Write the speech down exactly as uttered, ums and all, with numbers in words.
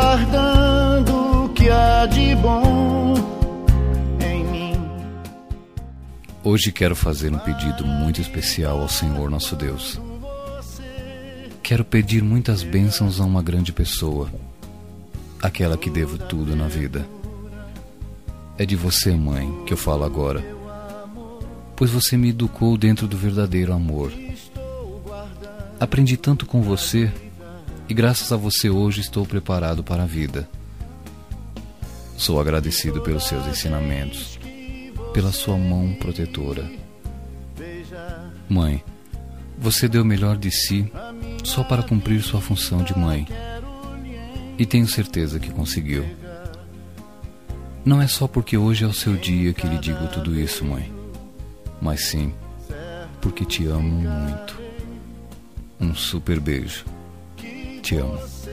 guardando o que há de bom em mim. Hoje quero fazer um pedido muito especial ao Senhor nosso Deus. Quero pedir muitas bênçãos a uma grande pessoa, aquela que devo tudo na vida. É de você, mãe, que eu falo agora, pois você me educou dentro do verdadeiro amor. Aprendi tanto com você e graças a você hoje estou preparado para a vida. Sou agradecido pelos seus ensinamentos, pela sua mão protetora. Mãe, você deu o melhor de si só para cumprir sua função de mãe. E tenho certeza que conseguiu. Não é só porque hoje é o seu dia que lhe digo tudo isso, mãe, mas sim porque te amo muito. Um super beijo. Te amo.